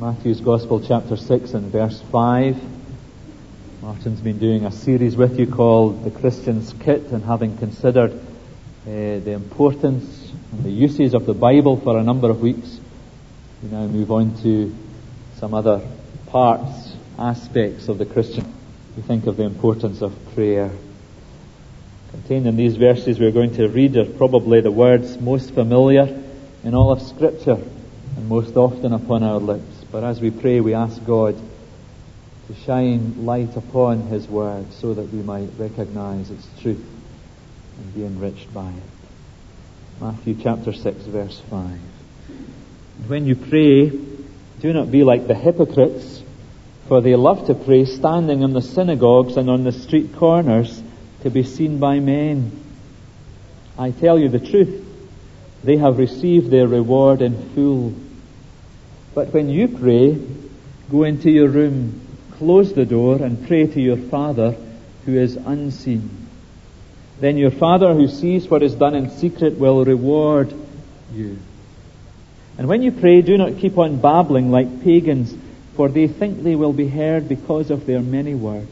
Matthew's Gospel, chapter 6 and verse 5. Martin's been doing a series with you called The Christian's Kit, and having considered the importance and the uses of the Bible for a number of weeks, we now move on to some other parts, aspects of the Christian. We think of the importance of prayer. Contained in these verses we're going to read are probably the words most familiar in all of Scripture and most often upon our lips. But as we pray, we ask God to shine light upon His Word so that we might recognize its truth and be enriched by it. Matthew chapter 6 verse 5. When you pray, do not be like the hypocrites, for they love to pray standing in the synagogues and on the street corners to be seen by men. I tell you the truth, they have received their reward in full. But when you pray, go into your room, close the door, and pray to your Father who is unseen. Then your Father who sees what is done in secret will reward you. And when you pray, do not keep on babbling like pagans, for they think they will be heard because of their many words.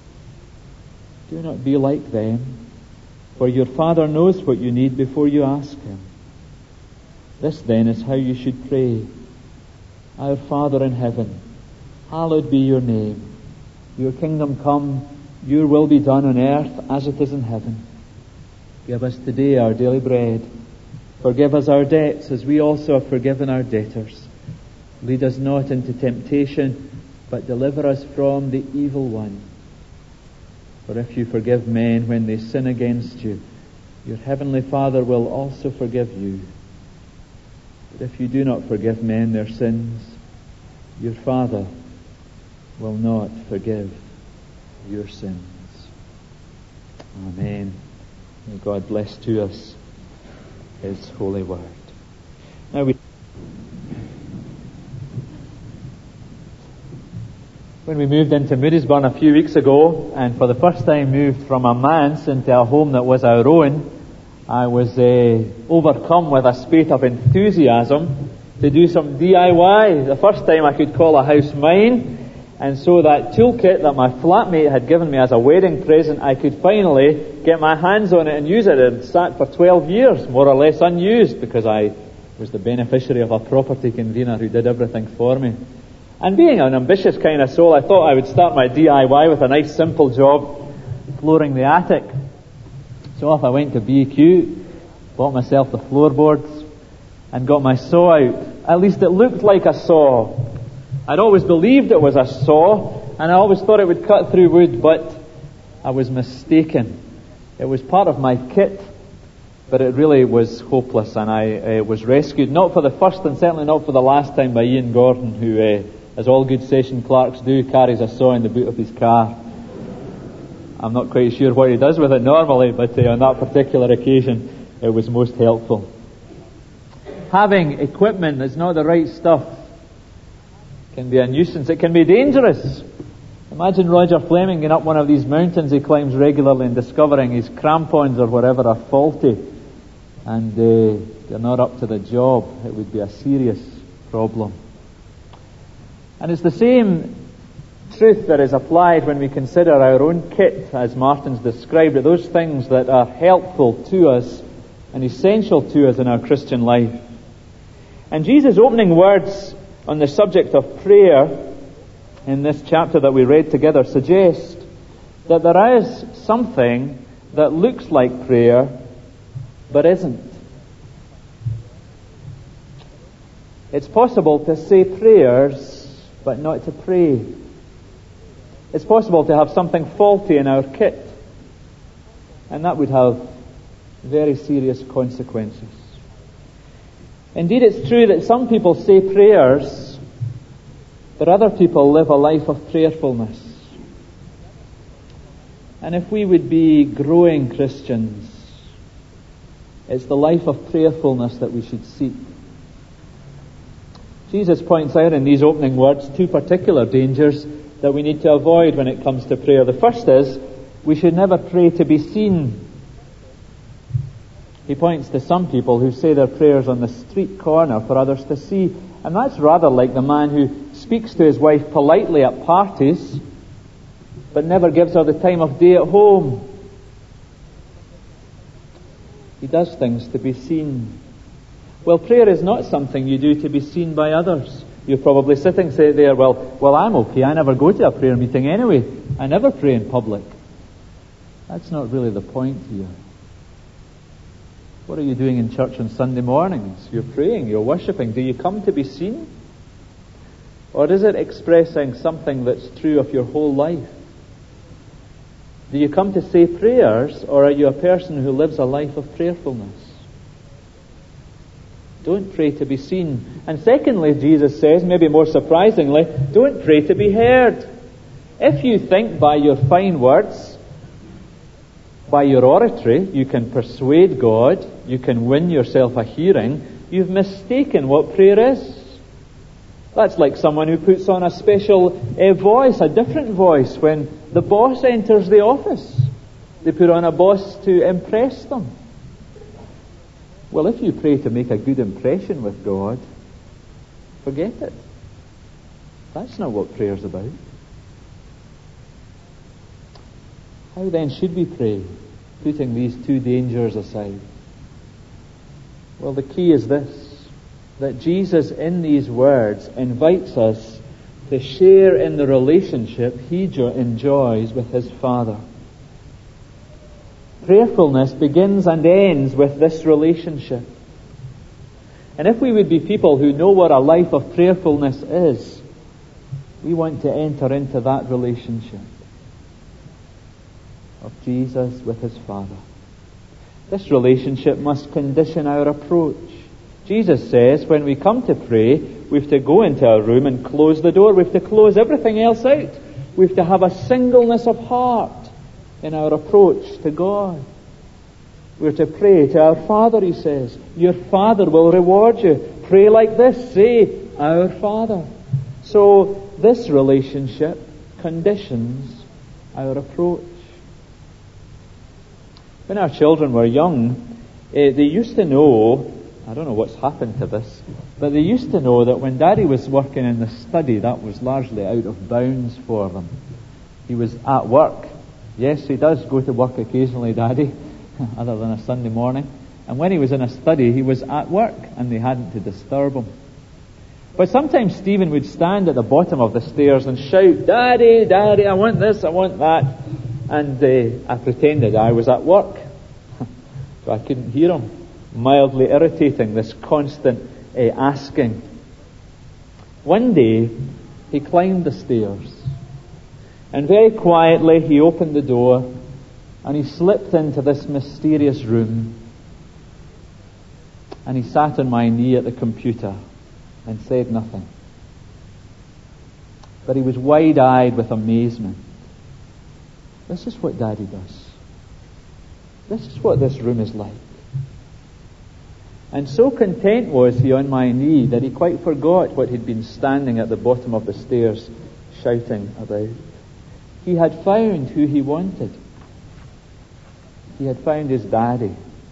Do not be like them, for your Father knows what you need before you ask Him. This then is how you should pray. Our Father in heaven, hallowed be your name. Your kingdom come, your will be done on earth as it is in heaven. Give us today our daily bread. Forgive us our debts as we also have forgiven our debtors. Lead us not into temptation, but deliver us from the evil one. For if you forgive men when they sin against you, your heavenly Father will also forgive you. But if you do not forgive men their sins, your Father will not forgive your sins. Amen. May God bless to us His holy word. Now when we moved into Moodiesburn a few weeks ago, and for the first time moved from a manse into a home that was our own, I was overcome with a spate of enthusiasm to do some DIY. The first time I could call a house mine, and so that toolkit that my flatmate had given me as a wedding present, I could finally get my hands on it and use it. It sat for 12 years, more or less unused, because I was the beneficiary of a property convener who did everything for me. And being an ambitious kind of soul, I thought I would start my DIY with a nice simple job, flooring the attic. So off I went to B&Q, bought myself the floorboards, and got my saw out. At least it looked like a saw. I'd always believed it was a saw, and I always thought it would cut through wood, but I was mistaken. It was part of my kit, but it really was hopeless, and I was rescued, not for the first and certainly not for the last time, by Ian Gordon, who, as all good session clerks do, carries a saw in the boot of his car. I'm not quite sure what he does with it normally, but on that particular occasion it was most helpful. Having equipment that's not the right stuff can be a nuisance. It can be dangerous. Imagine Roger Fleming going up one of these mountains he climbs regularly and discovering his crampons or whatever are faulty, and they're not up to the job. It would be a serious problem. And it's the same truth that is applied when we consider our own kit, as Martin's described it, those things that are helpful to us and essential to us in our Christian life. And Jesus' opening words on the subject of prayer in this chapter that we read together suggest that there is something that looks like prayer but isn't. It's possible to say prayers but not to pray. It's possible to have something faulty in our kit, and that would have very serious consequences. Indeed, it's true that some people say prayers, but other people live a life of prayerfulness. And if we would be growing Christians, it's the life of prayerfulness that we should seek. Jesus points out in these opening words two particular dangers that we need to avoid when it comes to prayer. The first is, we should never pray to be seen. He points to some people who say their prayers on the street corner for others to see. And that's rather like the man who speaks to his wife politely at parties, but never gives her the time of day at home. He does things to be seen. Well, prayer is not something you do to be seen by others. You're probably sitting there, well, I'm okay. I never go to a prayer meeting anyway. I never pray in public. That's not really the point here. What are you doing in church on Sunday mornings? You're praying, you're worshipping. Do you come to be seen? Or is it expressing something that's true of your whole life? Do you come to say prayers, or are you a person who lives a life of prayerfulness? Don't pray to be seen. And secondly, Jesus says, maybe more surprisingly, don't pray to be heard. If you think by your fine words, by your oratory, you can persuade God, you can win yourself a hearing, you've mistaken what prayer is. That's like someone who puts on a special voice, a different voice, when the boss enters the office. They put on a voice to impress them. Well, if you pray to make a good impression with God, forget it. That's not what prayer's about. How then should we pray, putting these two dangers aside? Well, the key is this, that Jesus in these words invites us to share in the relationship he enjoys with his Father. Prayerfulness begins and ends with this relationship. And if we would be people who know what a life of prayerfulness is, we want to enter into that relationship of Jesus with his Father. This relationship must condition our approach. Jesus says when we come to pray, we have to go into our room and close the door. We have to close everything else out. We have to have a singleness of heart in our approach to God. We're to pray to our Father, he says. Your Father will reward you. Pray like this. Say, our Father. So this relationship conditions our approach. When our children were young, they used to know, I don't know what's happened to this, but they used to know that when Daddy was working in the study, that was largely out of bounds for them. He was at work. Yes, he does go to work occasionally, Daddy, other than a Sunday morning. And when he was in a study, he was at work, and they hadn't to disturb him. But sometimes Stephen would stand at the bottom of the stairs and shout, Daddy, Daddy, I want this, I want that. And I pretended I was at work. So I couldn't hear him. Mildly irritating, this constant asking. One day, he climbed the stairs. And very quietly, he opened the door and he slipped into this mysterious room. And he sat on my knee at the computer and said nothing. But he was wide-eyed with amazement. This is what Daddy does. This is what this room is like. And so content was he on my knee that he quite forgot what he'd been standing at the bottom of the stairs shouting about. He had found who he wanted. He had found his Daddy.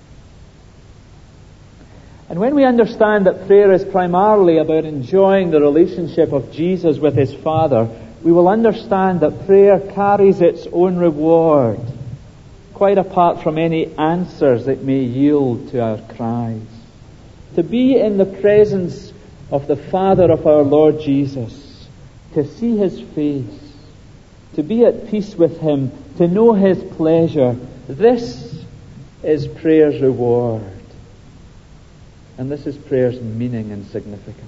And when we understand that prayer is primarily about enjoying the relationship of Jesus with his Father, we will understand that prayer carries its own reward, quite apart from any answers it may yield to our cries. To be in the presence of the Father of our Lord Jesus, to see his face, to be at peace with him, to know his pleasure, this is prayer's reward. And this is prayer's meaning and significance.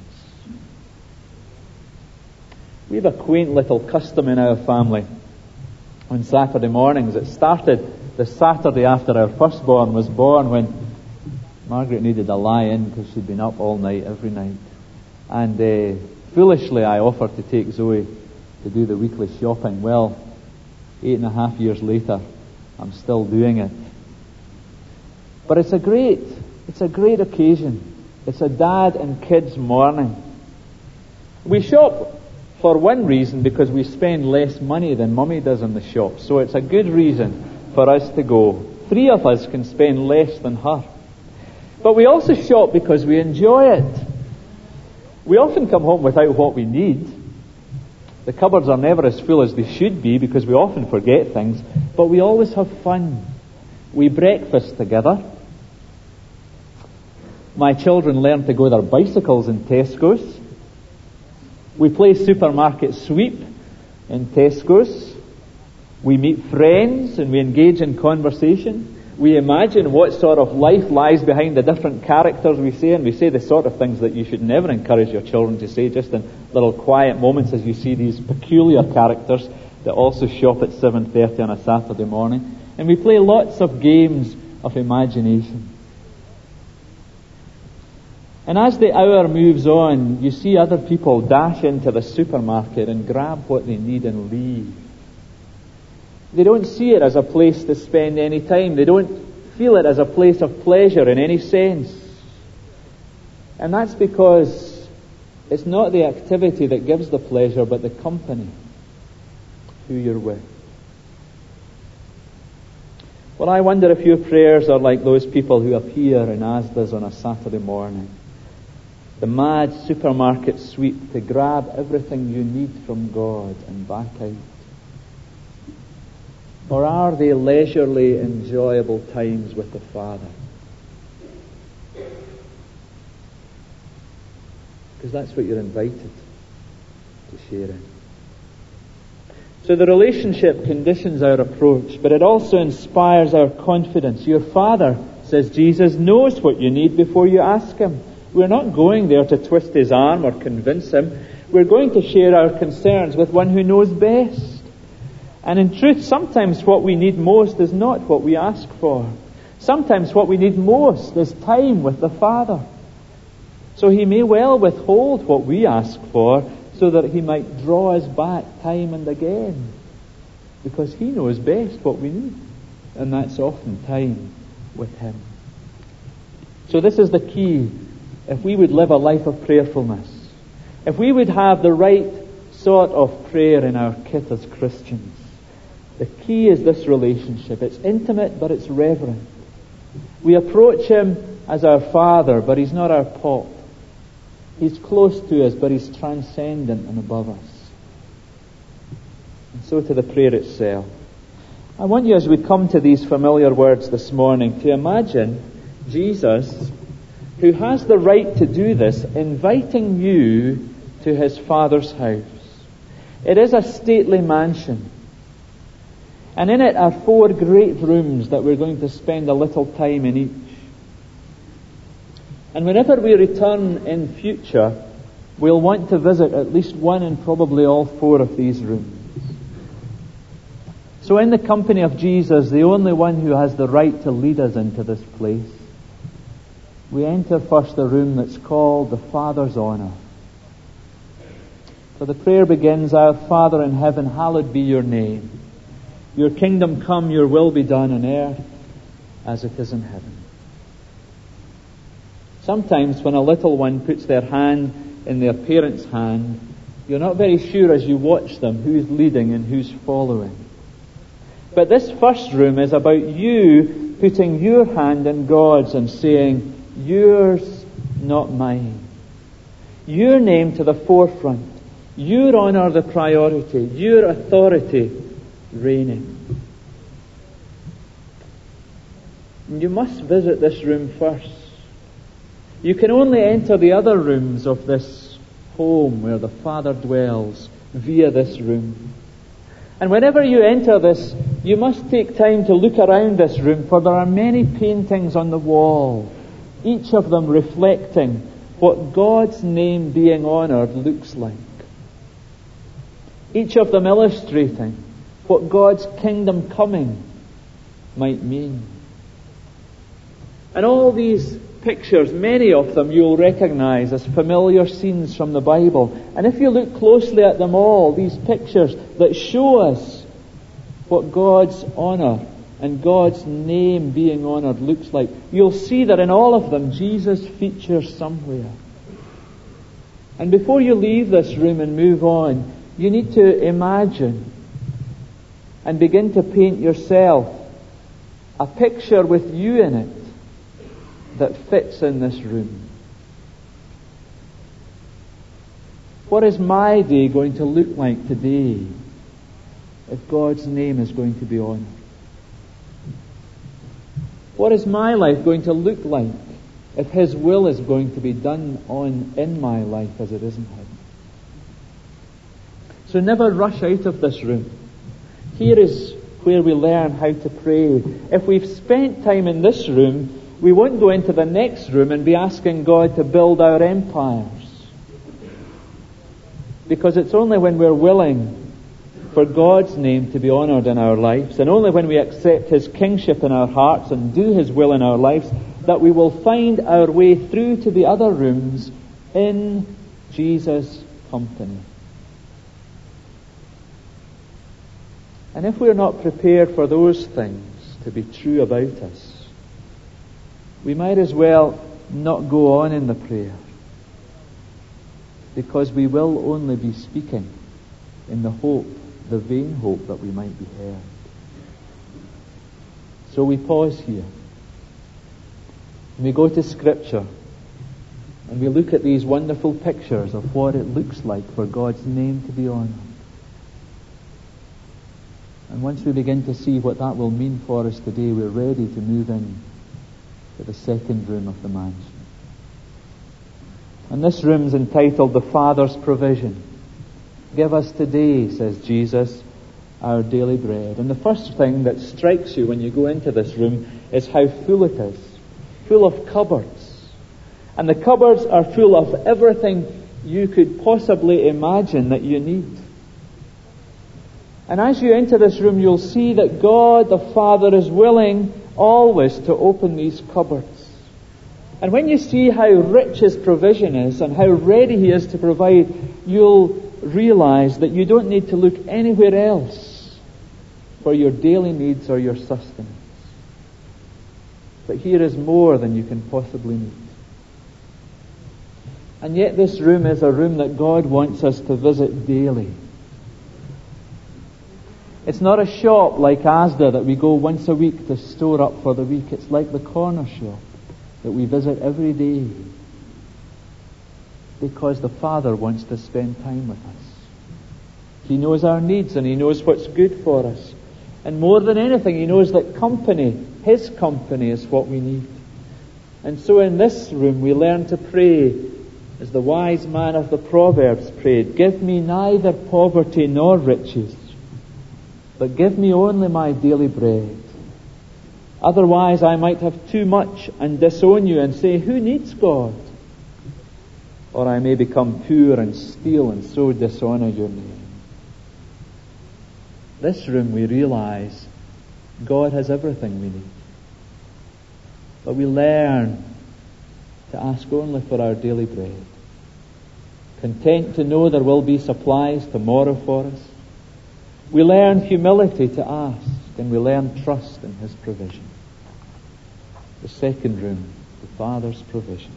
We have a quaint little custom in our family on Saturday mornings. It started the Saturday after our firstborn was born, when Margaret needed a lie-in because she'd been up all night, every night. And foolishly I offered to take Zoe to do the weekly shopping. Well, 8.5 years later, I'm still doing it. But it's a great occasion. It's a dad and kids morning. We shop for one reason, because we spend less money than Mummy does in the shop. So it's a good reason for us to go. 3 of us can spend less than her. But we also shop because we enjoy it. We often come home without what we need, The cupboards are never as full as they should be because we often forget things, but we always have fun. We breakfast together. My children learn to go their bicycles in Tesco's. We play supermarket sweep in Tesco's. We meet friends and we engage in conversation. We imagine what sort of life lies behind the different characters we say, and we say the sort of things that you should never encourage your children to say, just in little quiet moments as you see these peculiar characters that also shop at 7:30 on a Saturday morning. And we play lots of games of imagination. And as the hour moves on, you see other people dash into the supermarket and grab what they need and leave. They don't see it as a place to spend any time. They don't feel it as a place of pleasure in any sense. And that's because it's not the activity that gives the pleasure, but the company, who you're with. Well, I wonder if your prayers are like those people who appear in Asda's on a Saturday morning. The mad supermarket sweep to grab everything you need from God and back out. Or are they leisurely, enjoyable times with the Father? Because that's what you're invited to share in. So the relationship conditions our approach, but it also inspires our confidence. Your Father, says Jesus, knows what you need before you ask Him. We're not going there to twist His arm or convince Him. We're going to share our concerns with one who knows best. And in truth, sometimes what we need most is not what we ask for. Sometimes what we need most is time with the Father. So He may well withhold what we ask for so that He might draw us back time and again. Because He knows best what we need. And that's often time with Him. So this is the key. If we would live a life of prayerfulness, if we would have the right sort of prayer in our kit as Christians, the key is this relationship. It's intimate, but it's reverent. We approach Him as our Father, but He's not our Pop. He's close to us, but He's transcendent and above us. And so to the prayer itself. I want you, as we come to these familiar words this morning, to imagine Jesus, who has the right to do this, inviting you to His Father's house. It is a stately mansion. And in it are 4 great rooms that we're going to spend a little time in each. And whenever we return in future, we'll want to visit at least one and probably all 4 of these rooms. So in the company of Jesus, the only one who has the right to lead us into this place, we enter first the room that's called the Father's Honour. So the prayer begins, Our Father in heaven, hallowed be your name. Your kingdom come, your will be done on earth as it is in heaven. Sometimes when a little one puts their hand in their parent's hand, you're not very sure as you watch them who's leading and who's following. But this first room is about you putting your hand in God's and saying, yours, not mine. Your name to the forefront. Your honour the priority. Your authority reigning. You must visit this room first. You can only enter the other rooms of this home where the Father dwells via this room. And whenever you enter this, you must take time to look around this room, for there are many paintings on the wall, each of them reflecting what God's name being honoured looks like. Each of them illustrating what God's kingdom coming might mean. And all these pictures, many of them you'll recognize as familiar scenes from the Bible. And if you look closely at them all, these pictures that show us what God's honour and God's name being honoured looks like, you'll see that in all of them Jesus features somewhere. And before you leave this room and move on, you need to imagine and begin to paint yourself a picture with you in it that fits in this room. What is my day going to look like today if God's name is going to be honoured? What is my life going to look like if His will is going to be done in my life as it is in heaven? So never rush out of this room. Here is where we learn how to pray. If we've spent time in this room, we won't go into the next room and be asking God to build our empires. Because it's only when we're willing for God's name to be honoured in our lives, and only when we accept His kingship in our hearts and do His will in our lives, that we will find our way through to the other rooms in Jesus' company. And if we're not prepared for those things to be true about us, we might as well not go on in the prayer, because we will only be speaking in the hope, the vain hope, that we might be heard. So we pause here. And we go to Scripture and we look at these wonderful pictures of what it looks like for God's name to be honoured. And once we begin to see what that will mean for us today, we're ready to move in to the second room of the mansion. And this room's entitled The Father's Provision. Give us today, says Jesus, our daily bread. And the first thing that strikes you when you go into this room is how full it is. Full of cupboards. And the cupboards are full of everything you could possibly imagine that you need. And as you enter this room, you'll see that God the Father is willing always to open these cupboards. And when you see how rich His provision is and how ready He is to provide, you'll realize that you don't need to look anywhere else for your daily needs or your sustenance. But here is more than you can possibly need. And yet this room is a room that God wants us to visit daily. It's not a shop like Asda that we go once a week to store up for the week. It's like the corner shop that we visit every day, because the Father wants to spend time with us. He knows our needs and He knows what's good for us. And more than anything, He knows that company, His company, is what we need. And so in this room we learn to pray as the wise man of the Proverbs prayed, "Give me neither poverty nor riches, but give me only my daily bread. Otherwise I might have too much and disown you and say, 'Who needs God?' Or I may become poor and steal and so dishonour your name." This room we realize God has everything we need. But we learn to ask only for our daily bread. Content to know there will be supplies tomorrow for us. We learn humility to ask, and we learn trust in His provision. The second room, the Father's provision.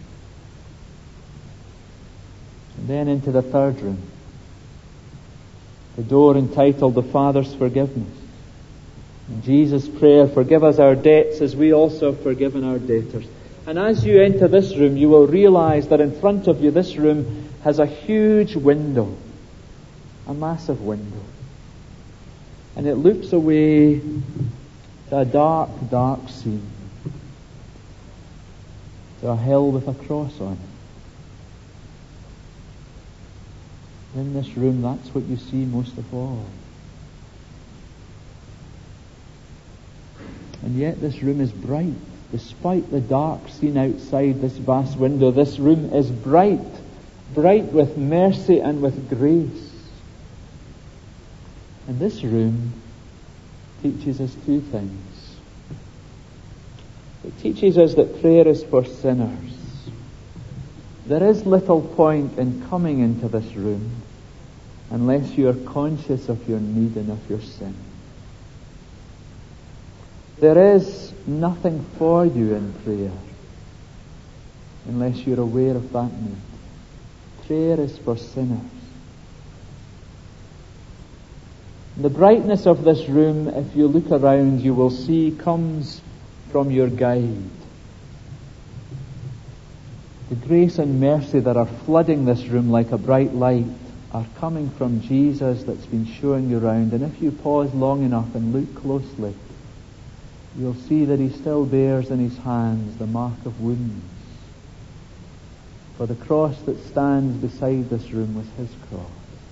And then into the third room, the door entitled The Father's Forgiveness. In Jesus' prayer, "Forgive us our debts as we also have forgiven our debtors." And as you enter this room, you will realize that in front of you, this room has a huge window, a massive window. And it looks away to a dark, dark scene, to a hill with a cross on it. In this room, that's what you see most of all. And yet this room is bright. Despite the dark scene outside this vast window, this room is bright. Bright with mercy and with grace. And this room teaches us two things. It teaches us that prayer is for sinners. There is little point in coming into this room unless you are conscious of your need and of your sin. There is nothing for you in prayer unless you're aware of that need. Prayer is for sinners. The brightness of this room, if you look around, you will see comes from your guide. The grace and mercy that are flooding this room like a bright light are coming from Jesus that's been showing you around. And if you pause long enough and look closely, you'll see that he still bears in his hands the mark of wounds. For the cross that stands beside this room was his cross.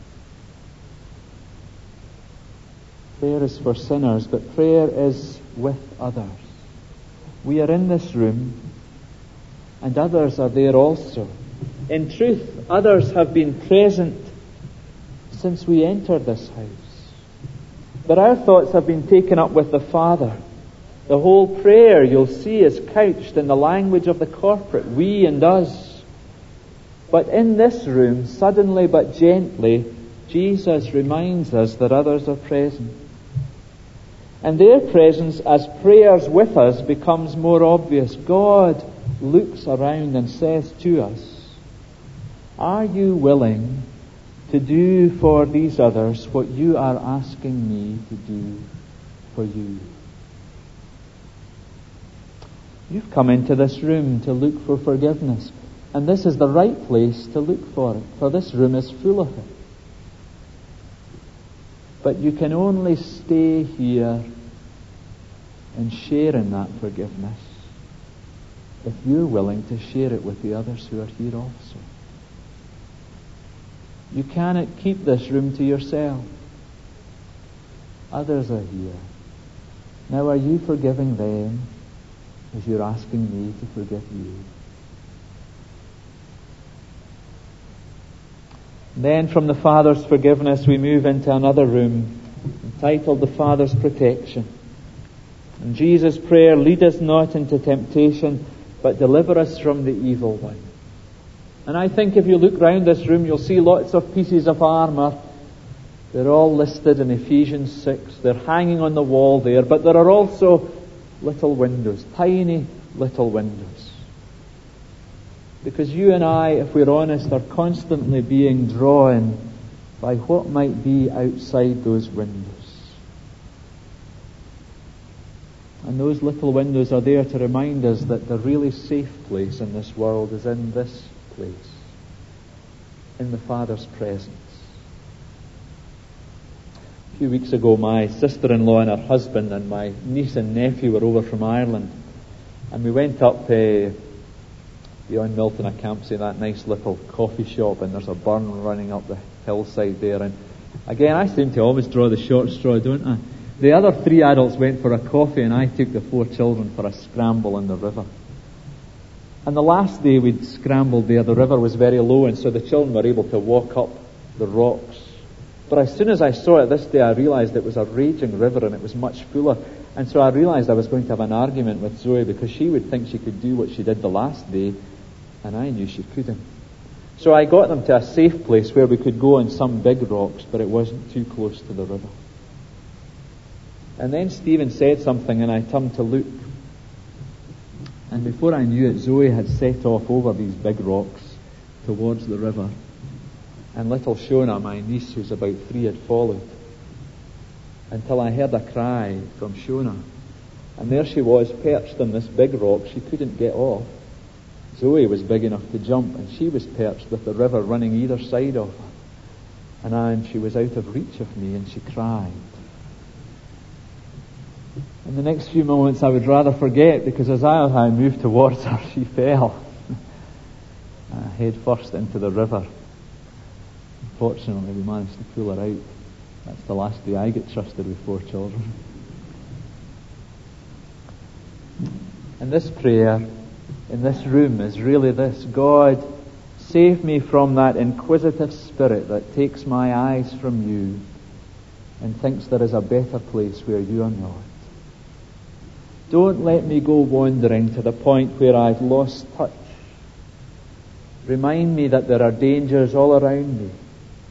Prayer is for sinners, but prayer is with others. We are in this room, and others are there also. In truth, others have been present since we entered this house. But our thoughts have been taken up with the Father. The whole prayer, you'll see, is couched in the language of the corporate, we and us. But in this room, suddenly but gently, Jesus reminds us that others are present. And their presence as prayers with us becomes more obvious. God looks around and says to us, are you willing to do for these others what you are asking me to do for you? You've come into this room to look for forgiveness, and this is the right place to look for it, for this room is full of it. But you can only stay here and share in that forgiveness if you're willing to share it with the others who are here also. You cannot keep this room to yourself. Others are here. Now, are you forgiving them as you're asking me to forgive you? Then from the Father's forgiveness we move into another room entitled the Father's protection. And Jesus' prayer, lead us not into temptation, but deliver us from the evil one. And I think if you look round this room, you'll see lots of pieces of armour. They're all listed in Ephesians 6. They're hanging on the wall there, but there are also little windows, tiny little windows. Because you and I, if we're honest, are constantly being drawn by what might be outside those windows. And those little windows are there to remind us that the really safe place in this world is in this place, in the Father's presence. A few weeks ago, my sister-in-law and her husband and my niece and nephew were over from Ireland, and we went up beyond Milton a Campsie, that nice little coffee shop, and there's a burn running up the hillside there. And again, I seem to always draw the short straw, don't I? The other 3 adults went for a coffee, and I took the 4 children for a scramble in the river. And the last day we'd scrambled there, the river was very low, and so the children were able to walk up the rocks. But as soon as I saw it this day, I realised it was a raging river and it was much fuller. And so I realised I was going to have an argument with Zoe, because she would think she could do what she did the last day, and I knew she couldn't. So I got them to a safe place where we could go on some big rocks, but it wasn't too close to the river. And then Stephen said something, and I turned to look. And before I knew it, Zoe had set off over these big rocks towards the river. And little Shona, my niece, who's about 3, had followed. Until I heard a cry from Shona. And there she was, perched on this big rock. She couldn't get off. Zoe was big enough to jump, and she was perched with the river running either side of her. And she was out of reach of me, and she cried. In the next few moments I would rather forget, because as I moved towards her, she fell head first into the river. Fortunately, we managed to pull her out. That's the last day I get trusted with 4 children. And this prayer in this room is really this: God, save me from that inquisitive spirit that takes my eyes from you and thinks there is a better place where you are not. Don't let me go wandering to the point where I've lost touch. Remind me that there are dangers all around me.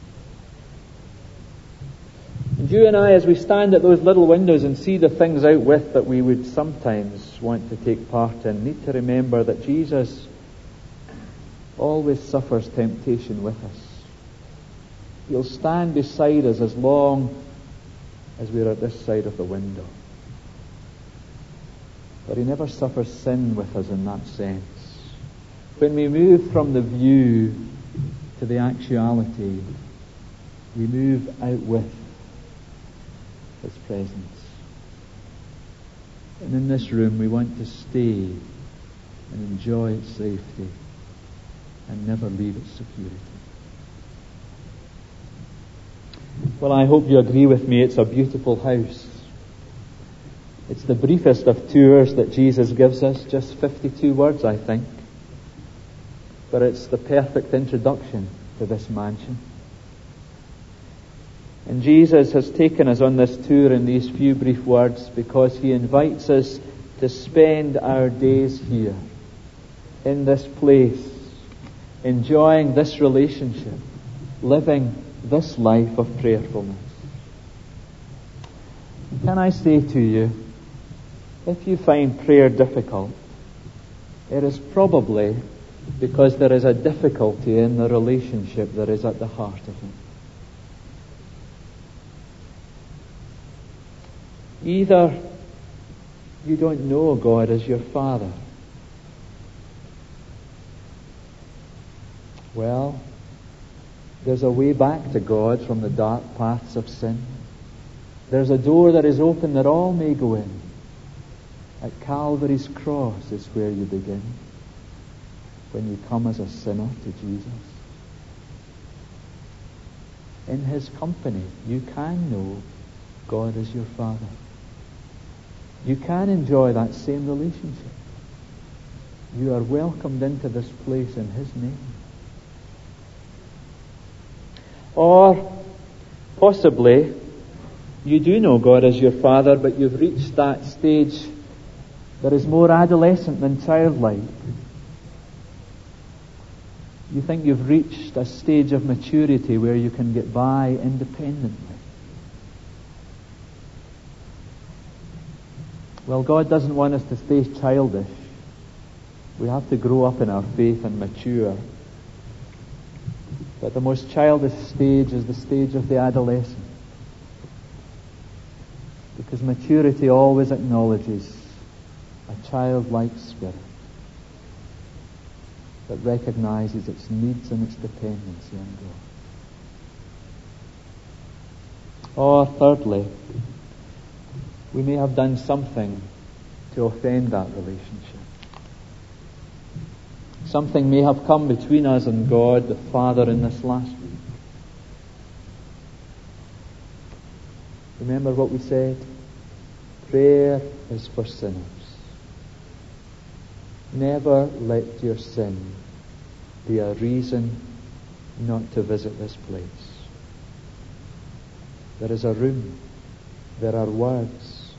And you and I, as we stand at those little windows and see the things out with that we would sometimes want to take part in, need to remember that Jesus always suffers temptation with us. He'll stand beside us as long as we're at this side of the window. But he never suffers sin with us in that sense. When we move from the view to the actuality, we move out with His presence. And in this room we want to stay and enjoy its safety and never leave its security. Well, I hope you agree with me, it's a beautiful house. It's the briefest of tours that Jesus gives us, just 52 words, I think. But it's the perfect introduction to this mansion. And Jesus has taken us on this tour in these few brief words because He invites us to spend our days here, in this place, enjoying this relationship, living this life of prayerfulness. Can I say to you, if you find prayer difficult, it is probably because there is a difficulty in the relationship that is at the heart of it. Either you don't know God as your Father. Well, there's a way back to God from the dark paths of sin. There's a door that is open that all may go in. At Calvary's cross is where you begin, when you come as a sinner to Jesus. In His company, you can know God as your Father. You can enjoy that same relationship. You are welcomed into this place in His name. Or possibly you do know God as your Father, but you've reached that stage that is more adolescent than childlike. You think you've reached a stage of maturity where you can get by independently. Well, God doesn't want us to stay childish. We have to grow up in our faith and mature. But the most childish stage is the stage of the adolescent. Because maturity always acknowledges a childlike spirit that recognizes its needs and its dependency on God. Or thirdly, we may have done something to offend that relationship. Something may have come between us and God the Father in this last week. Remember what we said? Prayer is for sinners. Never let your sin be a reason not to visit this place. There is a room, there are words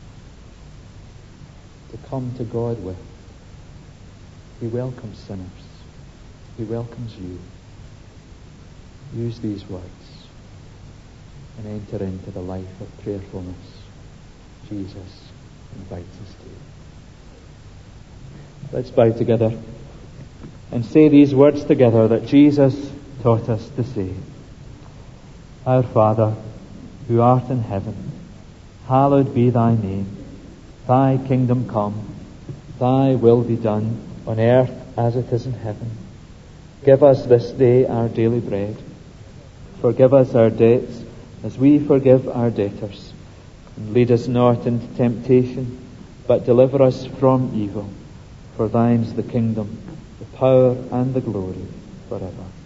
to come to God with. He welcomes sinners. He welcomes you. Use these words and enter into the life of prayerfulness Jesus invites us to. Let's bow together and say these words together that Jesus taught us to say. Our Father, who art in heaven, hallowed be thy name. Thy kingdom come, thy will be done on earth as it is in heaven. Give us this day our daily bread. Forgive us our debts as we forgive our debtors. And lead us not into temptation, but deliver us from evil. For thine is the kingdom, the power, and the glory forever.